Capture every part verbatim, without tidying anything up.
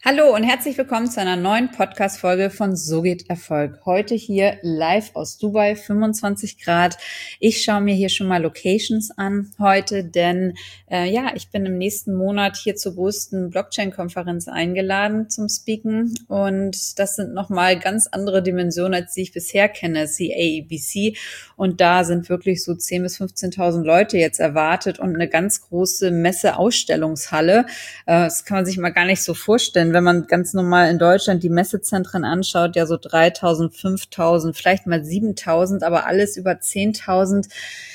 Hallo und herzlich willkommen zu einer neuen Podcast-Folge von So geht Erfolg. Heute hier live aus Dubai, fünfundzwanzig Grad. Ich schaue mir hier schon mal Locations an heute, denn äh, ja, ich bin im nächsten Monat hier zur größten Blockchain-Konferenz eingeladen zum Speaken und das sind nochmal ganz andere Dimensionen, als die ich bisher kenne, C A E B C, und da sind wirklich so zehntausend bis fünfzehntausend Leute jetzt erwartet und eine ganz große Messe-Ausstellungshalle. Äh, das kann man sich mal gar nicht so vorstellen, wenn man ganz normal in Deutschland die Messezentren anschaut, ja so dreitausend, fünftausend, vielleicht mal siebentausend, aber alles über zehntausend,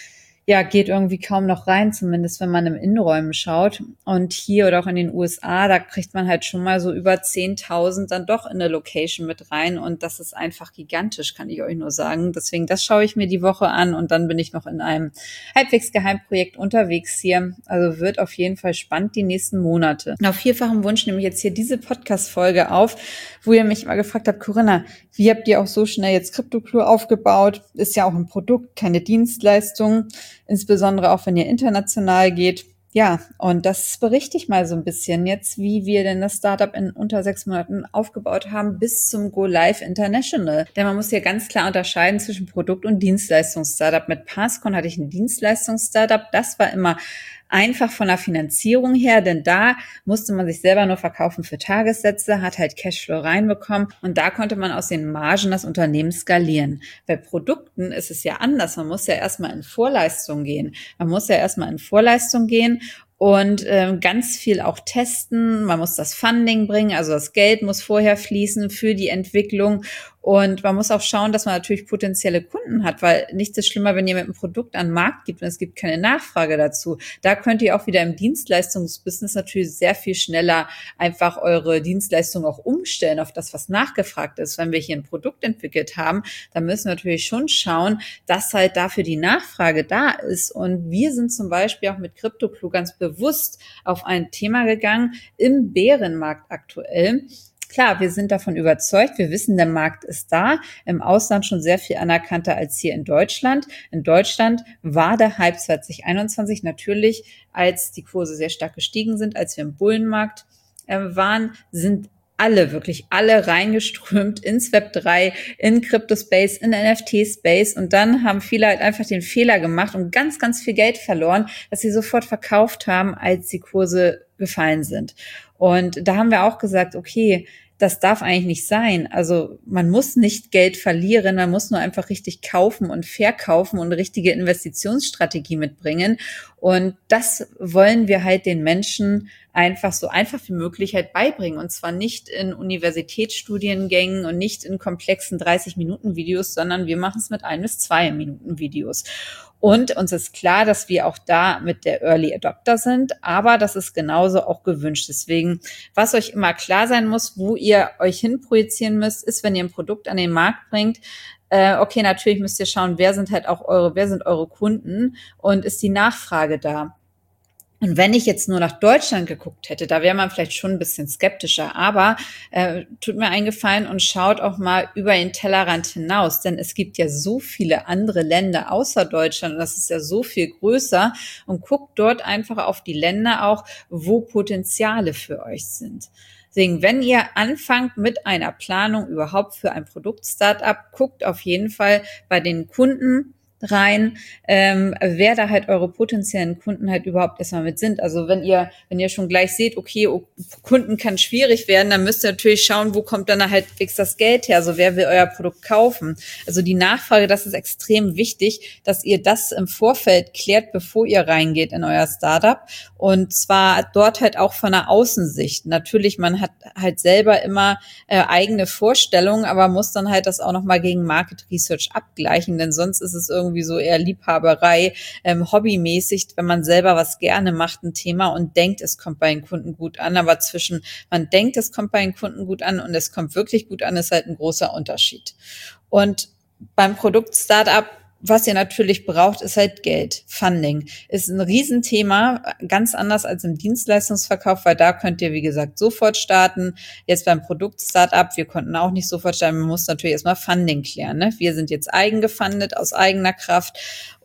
ja, geht irgendwie kaum noch rein, zumindest wenn man im Innenräumen schaut. Und hier oder auch in den U S A, da kriegt man halt schon mal so über zehntausend dann doch in eine Location mit rein. Und das ist einfach gigantisch, kann ich euch nur sagen. Deswegen, das schaue ich mir die Woche an und dann bin ich noch in einem halbwegs Geheimprojekt unterwegs hier. Also wird auf jeden Fall spannend die nächsten Monate. Und auf vierfachem Wunsch nehme ich jetzt hier diese Podcast-Folge auf, wo ihr mich mal gefragt habt, Corinna, wie habt ihr auch so schnell jetzt CryptoClue aufgebaut? Ist ja auch ein Produkt, keine Dienstleistung. Insbesondere auch, wenn ihr international geht. Ja, und das berichte ich mal so ein bisschen jetzt, wie wir denn das Startup in unter sechs Monaten aufgebaut haben bis zum Go Live International. Denn man muss hier ganz klar unterscheiden zwischen Produkt- und Dienstleistungs-Startup. Mit Passcon hatte ich ein Dienstleistungs-Startup. Das war immer einfach von der Finanzierung her, denn da musste man sich selber nur verkaufen für Tagessätze, hat halt Cashflow reinbekommen und da konnte man aus den Margen das Unternehmen skalieren. Bei Produkten ist es ja anders. Man muss ja erstmal in Vorleistung gehen. Man muss ja erstmal in Vorleistung gehen und ähm, ganz viel auch testen. Man muss das Funding bringen, also das Geld muss vorher fließen für die Entwicklung. Und man muss auch schauen, dass man natürlich potenzielle Kunden hat, weil nichts ist schlimmer, wenn ihr mit einem Produkt an den Markt gibt und es gibt keine Nachfrage dazu. Da könnt ihr auch wieder im Dienstleistungsbusiness natürlich sehr viel schneller einfach eure Dienstleistung auch umstellen auf das, was nachgefragt ist. Wenn wir hier ein Produkt entwickelt haben, dann müssen wir natürlich schon schauen, dass halt dafür die Nachfrage da ist. Und wir sind zum Beispiel auch mit CryptoClue ganz bewusst auf ein Thema gegangen im Bärenmarkt aktuell. Klar, wir sind davon überzeugt, wir wissen, der Markt ist da, im Ausland schon sehr viel anerkannter als hier in Deutschland. In Deutschland war der Hype zwanzig einundzwanzig natürlich, als die Kurse sehr stark gestiegen sind, als wir im Bullenmarkt äh, waren, sind alle, wirklich alle reingeströmt ins Web drei, in Crypto-Space, in N F T-Space und dann haben viele halt einfach den Fehler gemacht und ganz, ganz viel Geld verloren, dass sie sofort verkauft haben, als die Kurse gefallen sind. Und da haben wir auch gesagt, okay, das darf eigentlich nicht sein. Also man muss nicht Geld verlieren, man muss nur einfach richtig kaufen und verkaufen und eine richtige Investitionsstrategie mitbringen. Und das wollen wir halt den Menschen einfach so einfach wie möglich halt beibringen. Und zwar nicht in Universitätsstudiengängen und nicht in komplexen dreißig-Minuten-Videos, sondern wir machen es mit ein- bis zwei-Minuten-Videos. Und uns ist klar, dass wir auch da mit der Early Adopter sind, aber das ist genauso auch gewünscht. Deswegen, was euch immer klar sein muss, wo ihr euch hinprojizieren müsst, ist, wenn ihr ein Produkt an den Markt bringt, äh, okay, natürlich müsst ihr schauen, wer sind halt auch eure, wer sind eure Kunden und ist die Nachfrage da? Und wenn ich jetzt nur nach Deutschland geguckt hätte, da wäre man vielleicht schon ein bisschen skeptischer. Aber äh, tut mir einen Gefallen und schaut auch mal über den Tellerrand hinaus. Denn es gibt ja so viele andere Länder außer Deutschland. Und das ist ja so viel größer. Und guckt dort einfach auf die Länder auch, wo Potenziale für euch sind. Deswegen, wenn ihr anfangt mit einer Planung überhaupt für ein Produkt-Startup, guckt auf jeden Fall bei den Kunden rein, ähm, wer da halt eure potenziellen Kunden halt überhaupt erstmal mit sind. Also wenn ihr, wenn ihr schon gleich seht, okay, oh, Kunden kann schwierig werden, dann müsst ihr natürlich schauen, wo kommt dann halt fix das Geld her? Also wer will euer Produkt kaufen? Also die Nachfrage, das ist extrem wichtig, dass ihr das im Vorfeld klärt, bevor ihr reingeht in euer Startup. Und zwar dort halt auch von der Außensicht. Natürlich, man hat halt selber immer äh, eigene Vorstellungen, aber muss dann halt das auch nochmal gegen Market Research abgleichen, denn sonst ist es irgendwie so eher Liebhaberei, ähm, hobbymäßig, wenn man selber was gerne macht, ein Thema und denkt, es kommt bei den Kunden gut an, aber zwischen man denkt, es kommt bei den Kunden gut an und es kommt wirklich gut an, ist halt ein großer Unterschied. Und beim Produkt-Startup, was ihr natürlich braucht, ist halt Geld. Funding ist ein Riesenthema, ganz anders als im Dienstleistungsverkauf, weil da könnt ihr, wie gesagt, sofort starten. Jetzt beim Produkt-Startup, wir konnten auch nicht sofort starten, man muss natürlich erstmal Funding klären. Ne? Wir sind jetzt eigengefundet aus eigener Kraft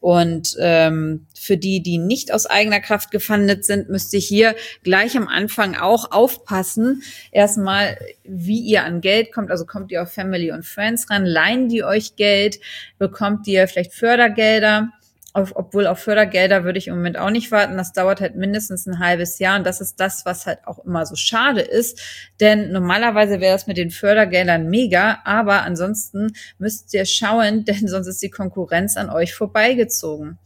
Und ähm, für die, die nicht aus eigener Kraft gefundet sind, müsst ihr hier gleich am Anfang auch aufpassen. Erstmal, wie ihr an Geld kommt. Also kommt ihr auf Family und Friends ran, leihen die euch Geld, bekommt ihr vielleicht Fördergelder. Auf, obwohl auf Fördergelder würde ich im Moment auch nicht warten. Das dauert halt mindestens ein halbes Jahr. Und das ist das, was halt auch immer so schade ist. Denn normalerweise wäre das mit den Fördergeldern mega. Aber ansonsten müsst ihr schauen, denn sonst ist die Konkurrenz an euch vorbeigezogen.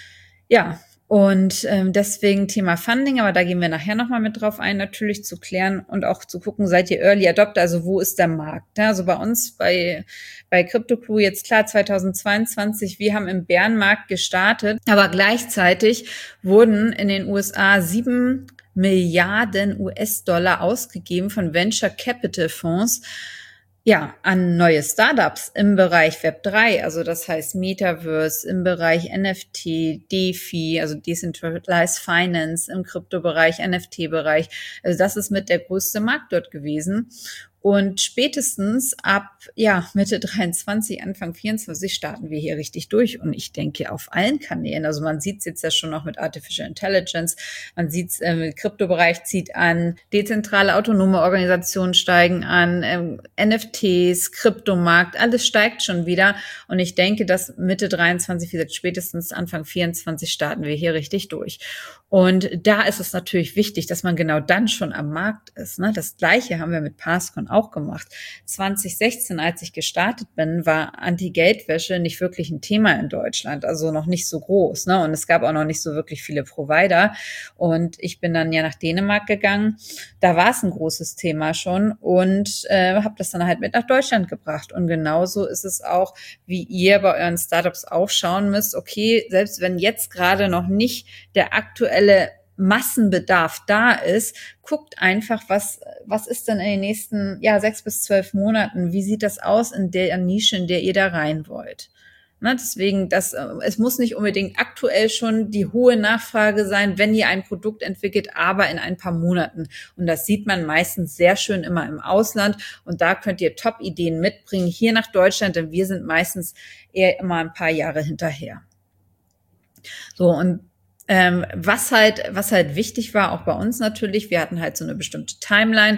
Ja, und ähm, deswegen Thema Funding, aber da gehen wir nachher nochmal mit drauf ein, natürlich zu klären und auch zu gucken, seid ihr Early Adopter, also wo ist der Markt? Ja, also bei uns, bei bei CryptoCrew jetzt klar zweitausendzweiundzwanzig, wir haben im Bärenmarkt gestartet, aber gleichzeitig wurden in den U S A sieben Milliarden U S-Dollar ausgegeben von Venture Capital Fonds, ja, an neue Startups im Bereich Web drei, also das heißt Metaverse, im Bereich N F T, DeFi, also Decentralized Finance, im Kryptobereich, N F T-Bereich. Also das ist mit der größte Markt dort gewesen. Und spätestens ab ja Mitte dreiundzwanzig, Anfang vierundzwanzig starten wir hier richtig durch. Und ich denke auf allen Kanälen. Also man sieht es jetzt ja schon noch mit Artificial Intelligence. Man sieht es im Kryptobereich zieht an, dezentrale autonome Organisationen steigen an, ähm, N F Ts, Kryptomarkt, alles steigt schon wieder. Und ich denke, dass Mitte dreiundzwanzig, wie gesagt, spätestens Anfang vierundzwanzig starten wir hier richtig durch. Und da ist es natürlich wichtig, dass man genau dann schon am Markt ist. Ne? Das Gleiche haben wir mit Passcon auch gemacht. zwanzig sechzehn, als ich gestartet bin, war Anti-Geldwäsche nicht wirklich ein Thema in Deutschland, also noch nicht so groß. Ne? Und es gab auch noch nicht so wirklich viele Provider. Und ich bin dann ja nach Dänemark gegangen. Da war es ein großes Thema schon und äh, habe das dann halt mit nach Deutschland gebracht. Und genauso ist es auch, wie ihr bei euren Startups auch schauen müsst, okay, selbst wenn jetzt gerade noch nicht der aktuelle Massenbedarf da ist, guckt einfach, was was ist denn in den nächsten ja sechs bis zwölf Monaten, wie sieht das aus in der Nische, in der ihr da rein wollt. Ne, deswegen, das, es muss nicht unbedingt aktuell schon die hohe Nachfrage sein, wenn ihr ein Produkt entwickelt, aber in ein paar Monaten. Und das sieht man meistens sehr schön immer im Ausland. Und da könnt ihr Top-Ideen mitbringen hier nach Deutschland, denn wir sind meistens eher immer ein paar Jahre hinterher. So, und Ähm, was halt, was halt wichtig war, auch bei uns natürlich, wir hatten halt so eine bestimmte Timeline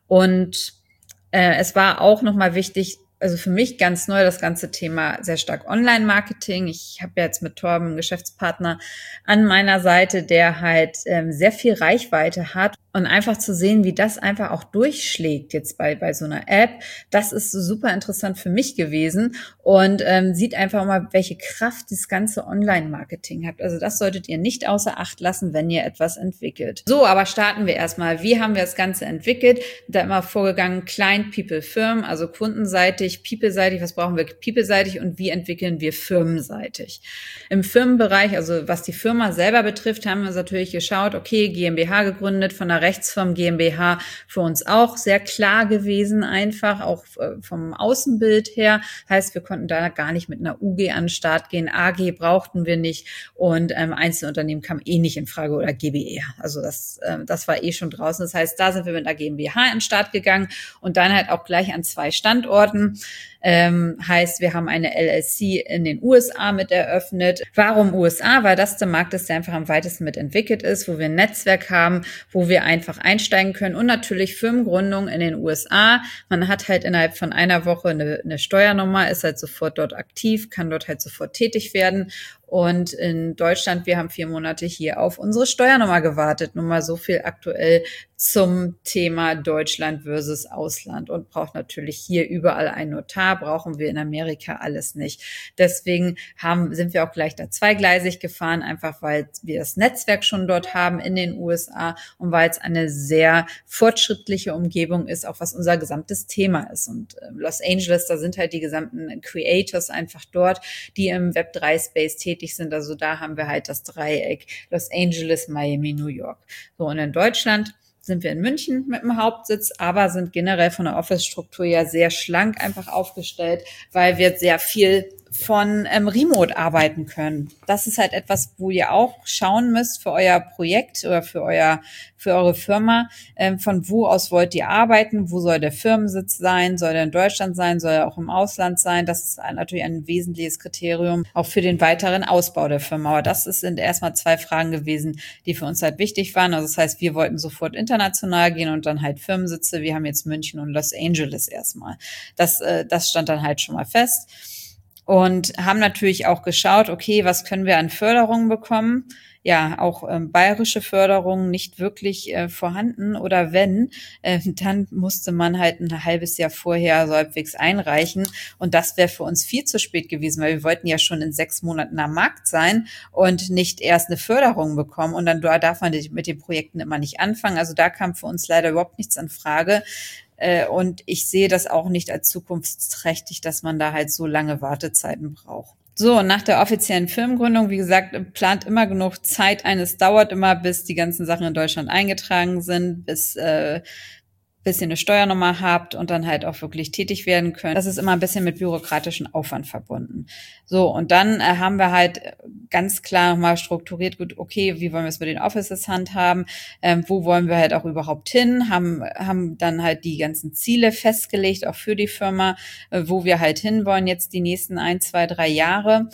und äh, es war auch nochmal wichtig, also für mich ganz neu das ganze Thema sehr stark Online-Marketing. Ich habe ja jetzt mit Torben einen Geschäftspartner an meiner Seite, der halt ähm, sehr viel Reichweite hat. Und einfach zu sehen, wie das einfach auch durchschlägt jetzt bei bei so einer App, das ist super interessant für mich gewesen und ähm, sieht einfach mal, welche Kraft das ganze Online-Marketing hat. Also das solltet ihr nicht außer Acht lassen, wenn ihr etwas entwickelt. So, aber starten wir erstmal. Wie haben wir das Ganze entwickelt? Da immer vorgegangen, Client, People, Firmen, also kundenseitig, People-seitig, was brauchen wir People-seitig und wie entwickeln wir firmenseitig? Im Firmenbereich, also was die Firma selber betrifft, haben wir uns natürlich geschaut, okay, GmbH gegründet, von der Rechtsform GmbH für uns auch sehr klar gewesen, einfach auch vom Außenbild her. Heißt, wir konnten da gar nicht mit einer U G an den Start gehen. A G brauchten wir nicht und ähm, Einzelunternehmen kam eh nicht in Frage oder G b R. Also das, ähm, das war eh schon draußen. Das heißt, da sind wir mit einer GmbH an den Start gegangen und dann halt auch gleich an zwei Standorten. Ähm, heißt, wir haben eine L L C in den U S A mit eröffnet. Warum U S A? Weil das der Markt ist, der einfach am weitesten mit entwickelt ist, wo wir ein Netzwerk haben, wo wir einfach einsteigen können und natürlich Firmengründung in den U S A. Man hat halt innerhalb von einer Woche eine, eine Steuernummer, ist halt sofort dort aktiv, kann dort halt sofort tätig werden. Und in Deutschland, wir haben vier Monate hier auf unsere Steuernummer gewartet. Nur mal so viel aktuell zum Thema Deutschland versus Ausland und braucht natürlich hier überall einen Notar, brauchen wir in Amerika alles nicht. Deswegen haben, sind wir auch gleich da zweigleisig gefahren, einfach weil wir das Netzwerk schon dort haben in den U S A und weil es eine sehr fortschrittliche Umgebung ist, auch was unser gesamtes Thema ist. Und Los Angeles, da sind halt die gesamten Creators einfach dort, die im Web drei Space tätig sind. Also da haben wir halt das Dreieck Los Angeles, Miami, New York. So, und in Deutschland sind wir in München mit dem Hauptsitz, aber sind generell von der Office-Struktur ja sehr schlank einfach aufgestellt, weil wir sehr viel von ähm, Remote arbeiten können. Das ist halt etwas, wo ihr auch schauen müsst für euer Projekt oder für euer für eure Firma, ähm, von wo aus wollt ihr arbeiten, wo soll der Firmensitz sein, soll der in Deutschland sein, soll er auch im Ausland sein. Das ist natürlich ein wesentliches Kriterium auch für den weiteren Ausbau der Firma. Aber das sind erstmal zwei Fragen gewesen, die für uns halt wichtig waren. Also das heißt, wir wollten sofort international gehen und dann halt Firmensitze. Wir haben jetzt München und Los Angeles erstmal. Das, äh, das stand dann halt schon mal fest. Und haben natürlich auch geschaut, okay, was können wir an Förderungen bekommen? Ja, auch ähm, bayerische Förderungen nicht wirklich äh, vorhanden oder wenn, äh, dann musste man halt ein halbes Jahr vorher so halbwegs einreichen und das wäre für uns viel zu spät gewesen, weil wir wollten ja schon in sechs Monaten am Markt sein und nicht erst eine Förderung bekommen und dann darf man mit den Projekten immer nicht anfangen. Also da kam für uns leider überhaupt nichts in Frage. Und ich sehe das auch nicht als zukunftsträchtig, dass man da halt so lange Wartezeiten braucht. So, nach der offiziellen Firmengründung, wie gesagt, plant immer genug Zeit ein. Es dauert immer, bis die ganzen Sachen in Deutschland eingetragen sind, bis äh, bis ihr eine Steuernummer habt und dann halt auch wirklich tätig werden könnt. Das ist immer ein bisschen mit bürokratischem Aufwand verbunden. So, und dann äh, haben wir halt ganz klar nochmal strukturiert, gut, okay, wie wollen wir es mit den Offices handhaben, ähm, wo wollen wir halt auch überhaupt hin, haben haben dann halt die ganzen Ziele festgelegt, auch für die Firma, äh, wo wir halt hinwollen jetzt die nächsten ein, zwei, drei Jahre.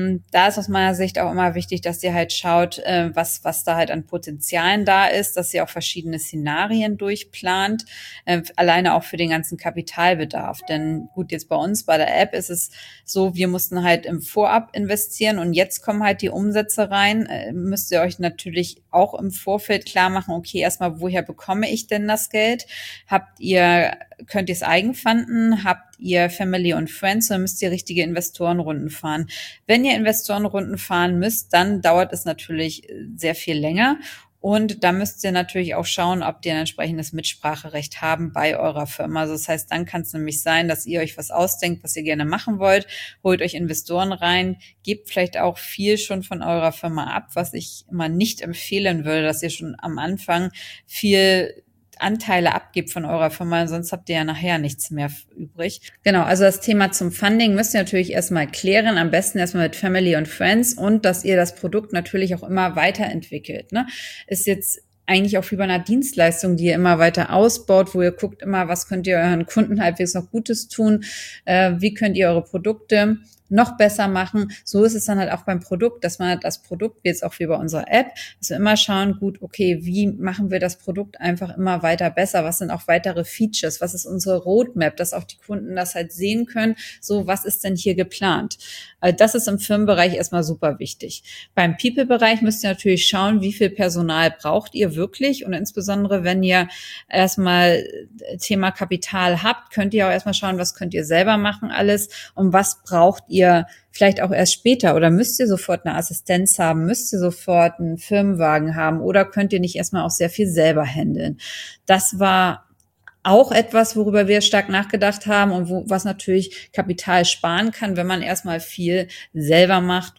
Da ist aus meiner Sicht auch immer wichtig, dass ihr halt schaut, was was da halt an Potenzialen da ist, dass ihr auch verschiedene Szenarien durchplant, alleine auch für den ganzen Kapitalbedarf. Denn gut, jetzt bei uns, bei der App ist es so, wir mussten halt im Vorab investieren und jetzt kommen halt die Umsätze rein. Müsst ihr euch natürlich auch im Vorfeld klar machen, okay, erstmal, woher bekomme ich denn das Geld? Habt ihr, könnt ihr es eigenfanden? Habt ihr Family und Friends, dann müsst ihr richtige Investorenrunden fahren. Wenn ihr Investorenrunden fahren müsst, dann dauert es natürlich sehr viel länger. Und da müsst ihr natürlich auch schauen, ob ihr ein entsprechendes Mitspracherecht haben bei eurer Firma. Also das heißt, dann kann es nämlich sein, dass ihr euch was ausdenkt, was ihr gerne machen wollt, holt euch Investoren rein, gebt vielleicht auch viel schon von eurer Firma ab, was ich immer nicht empfehlen würde, dass ihr schon am Anfang viel Anteile abgibt von eurer Firma, sonst habt ihr ja nachher nichts mehr übrig. Genau, also das Thema zum Funding müsst ihr natürlich erstmal klären, am besten erstmal mit Family und Friends und dass ihr das Produkt natürlich auch immer weiterentwickelt. Ne? Ist jetzt eigentlich auch wie bei einer Dienstleistung, die ihr immer weiter ausbaut, wo ihr guckt immer, was könnt ihr euren Kunden halbwegs noch Gutes tun, äh, wie könnt ihr eure Produkte noch besser machen. So ist es dann halt auch beim Produkt, dass man das Produkt, wie jetzt auch wie bei unserer App, dass wir immer schauen, gut, okay, wie machen wir das Produkt einfach immer weiter besser? Was sind auch weitere Features? Was ist unsere Roadmap, dass auch die Kunden das halt sehen können? So, was ist denn hier geplant? Also das ist im Firmenbereich erstmal super wichtig. Beim People-Bereich müsst ihr natürlich schauen, wie viel Personal braucht ihr wirklich? Und insbesondere, wenn ihr erstmal Thema Kapital habt, könnt ihr auch erstmal schauen, was könnt ihr selber machen alles und was braucht ihr ihr vielleicht auch erst später oder müsst ihr sofort eine Assistenz haben, müsst ihr sofort einen Firmenwagen haben oder könnt ihr nicht erstmal auch sehr viel selber handeln? Das war auch etwas, worüber wir stark nachgedacht haben und wo, was natürlich Kapital sparen kann, wenn man erstmal viel selber macht.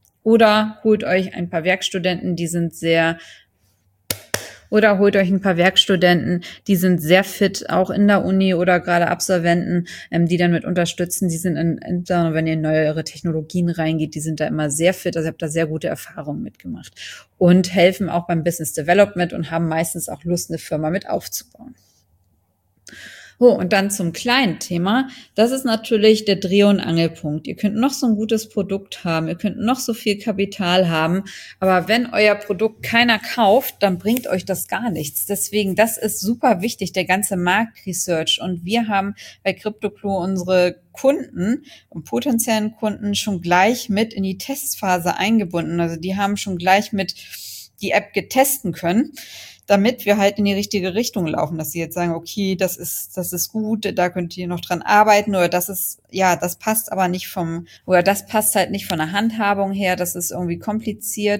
Oder holt euch ein paar Werkstudenten, die sind sehr Oder holt euch ein paar Werkstudenten, die sind sehr fit, auch in der Uni oder gerade Absolventen, ähm, die dann mit unterstützen. Die sind, in, insbesondere wenn ihr in neuere Technologien reingeht, die sind da immer sehr fit. Also ihr habt da sehr gute Erfahrungen mitgemacht. Und helfen auch beim Business Development und haben meistens auch Lust, eine Firma mit aufzubauen. Oh, und dann zum kleinen Thema. Das ist natürlich der Dreh- und Angelpunkt. Ihr könnt noch so ein gutes Produkt haben, ihr könnt noch so viel Kapital haben, aber wenn euer Produkt keiner kauft, dann bringt euch das gar nichts. Deswegen, das ist super wichtig, der ganze Marktresearch. Und wir haben bei CryptoClue unsere Kunden und potenziellen Kunden schon gleich mit in die Testphase eingebunden. Also die haben schon gleich mit die App getesten können, damit wir halt in die richtige Richtung laufen, dass sie jetzt sagen, okay, das ist, das ist gut, da könnt ihr noch dran arbeiten oder das ist, ja, das passt aber nicht vom, oder das passt halt nicht von der Handhabung her, das ist irgendwie kompliziert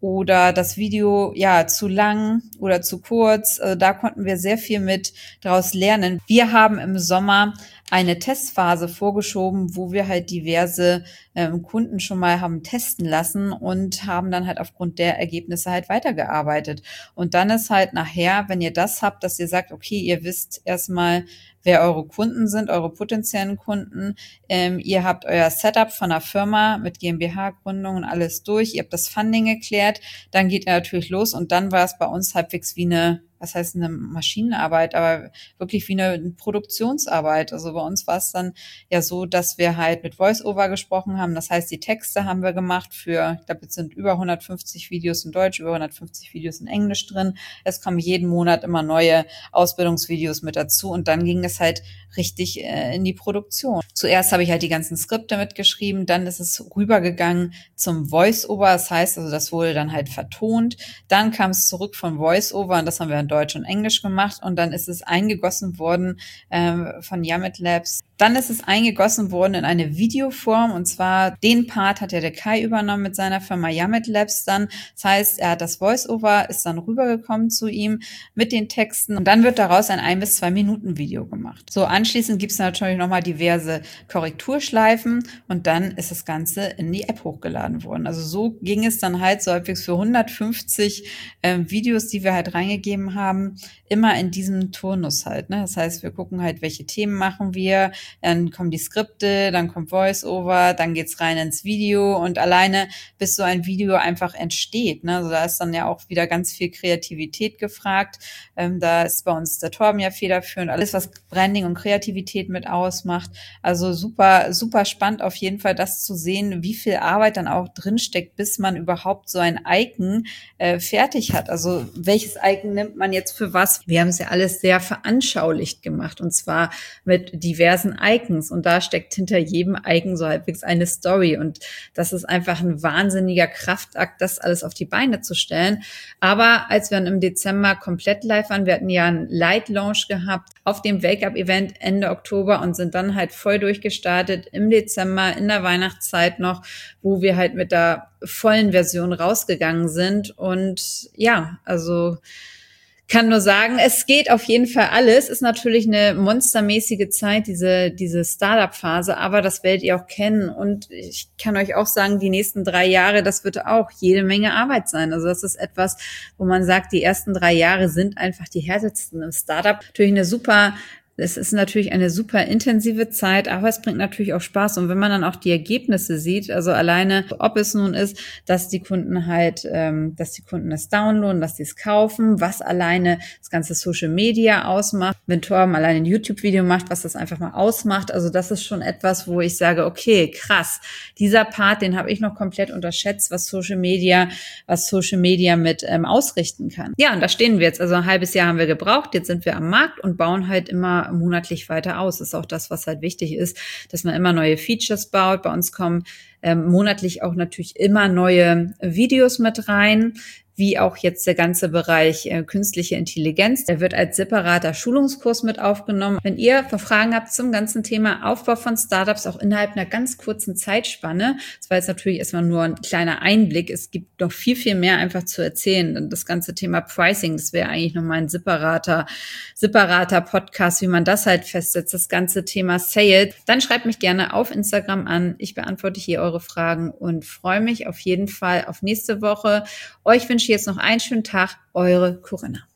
oder das Video ja zu lang oder zu kurz. Also da konnten wir sehr viel mit daraus lernen. Wir haben im Sommer eine Testphase vorgeschoben, wo wir halt diverse ähm, Kunden schon mal haben testen lassen und haben dann halt aufgrund der Ergebnisse halt weitergearbeitet. Und dann ist halt nachher, wenn ihr das habt, dass ihr sagt, okay, ihr wisst erstmal, wer eure Kunden sind, eure potenziellen Kunden. Ähm, ihr habt euer Setup von der Firma mit GmbH-Gründung und alles durch. Ihr habt das Funding geklärt. Dann geht ihr natürlich los und dann war es bei uns halbwegs wie eine, was heißt eine Maschinenarbeit, aber wirklich wie eine Produktionsarbeit. Also bei uns war es dann ja so, dass wir halt mit Voice-Over gesprochen haben. Das heißt, die Texte haben wir gemacht für, ich glaube, jetzt sind über hundertfünfzig Videos in Deutsch, über hundertfünfzig Videos in Englisch drin. Es kommen jeden Monat immer neue Ausbildungsvideos mit dazu und dann ging es halt richtig äh, in die Produktion. Zuerst habe ich halt die ganzen Skripte mitgeschrieben, dann ist es rübergegangen zum Voice-Over. Das heißt, also das wurde dann halt vertont. Dann kam es zurück von Voice-Over und das haben wir in Deutsch und Englisch gemacht und dann ist es eingegossen worden ähm, von Yamit Labs. Dann ist es eingegossen worden in eine Videoform und zwar den Part hat ja der Kai übernommen mit seiner Firma Yamit Labs dann. Das heißt, er hat das Voice-Over, ist dann rübergekommen zu ihm mit den Texten und dann wird daraus ein ein bis zwei Minuten Video gemacht. So, anschließend gibt es natürlich nochmal diverse Korrekturschleifen und dann ist das Ganze in die App hochgeladen worden. Also so ging es dann halt so halbwegs für hundertfünfzig äh, Videos, die wir halt reingegeben haben, immer in diesem Turnus halt. Ne? Das heißt, wir gucken halt, welche Themen machen wir, dann kommen die Skripte, dann kommt Voice-Over, dann geht's rein ins Video und alleine, bis so ein Video einfach entsteht. Ne? Also da ist dann ja auch wieder ganz viel Kreativität gefragt. Ähm, da ist bei uns der Torben ja federführend, alles was Branding und Kreativität mit ausmacht. Also super, super spannend auf jeden Fall, das zu sehen, wie viel Arbeit dann auch drinsteckt, bis man überhaupt so ein Icon äh, fertig hat. Also welches Icon nimmt man jetzt für was? Wir haben es ja alles sehr veranschaulicht gemacht und zwar mit diversen Icons und da steckt hinter jedem Icon so halbwegs eine Story und das ist einfach ein wahnsinniger Kraftakt, das alles auf die Beine zu stellen. Aber als wir dann im Dezember komplett live waren, wir hatten ja einen Light Launch gehabt auf dem Wake-Up-Event Ende Oktober und sind dann halt voll durchgestartet im Dezember in der Weihnachtszeit noch, wo wir halt mit der vollen Version rausgegangen sind und ja, also kann nur sagen, es geht auf jeden Fall alles. Ist natürlich eine monstermäßige Zeit, diese diese Startup-Phase, aber das werdet ihr auch kennen. Und ich kann euch auch sagen, die nächsten drei Jahre, das wird auch jede Menge Arbeit sein. Also das ist etwas, wo man sagt, die ersten drei Jahre sind einfach die härtesten im Startup. Natürlich eine super Es ist natürlich eine super intensive Zeit, aber es bringt natürlich auch Spaß. Und wenn man dann auch die Ergebnisse sieht, also alleine, ob es nun ist, dass die Kunden halt, ähm, dass die Kunden das downloaden, dass die es kaufen, was alleine das ganze Social Media ausmacht, wenn Torben alleine ein YouTube-Video macht, was das einfach mal ausmacht. Also das ist schon etwas, wo ich sage, okay, krass, dieser Part, den habe ich noch komplett unterschätzt, was Social Media, was Social Media mit ähm, ausrichten kann. Ja, und da stehen wir jetzt. Also ein halbes Jahr haben wir gebraucht. Jetzt sind wir am Markt und bauen halt immer monatlich weiter aus. Das ist auch das, was halt wichtig ist, dass man immer neue Features baut. Bei uns kommen ähm, monatlich auch natürlich immer neue Videos mit rein, wie auch jetzt der ganze Bereich äh, künstliche Intelligenz. Der wird als separater Schulungskurs mit aufgenommen. Wenn ihr Fragen habt zum ganzen Thema Aufbau von Startups, auch innerhalb einer ganz kurzen Zeitspanne, das war jetzt natürlich erstmal nur ein kleiner Einblick, es gibt noch viel, viel mehr einfach zu erzählen. Und das ganze Thema Pricing, das wäre eigentlich nochmal ein separater, separater Podcast, wie man das halt festsetzt, das ganze Thema Sales. Dann schreibt mich gerne auf Instagram an. Ich beantworte hier eure Fragen und freue mich auf jeden Fall auf nächste Woche. Euch wünsche ich jetzt noch einen schönen Tag. Eure Corinna.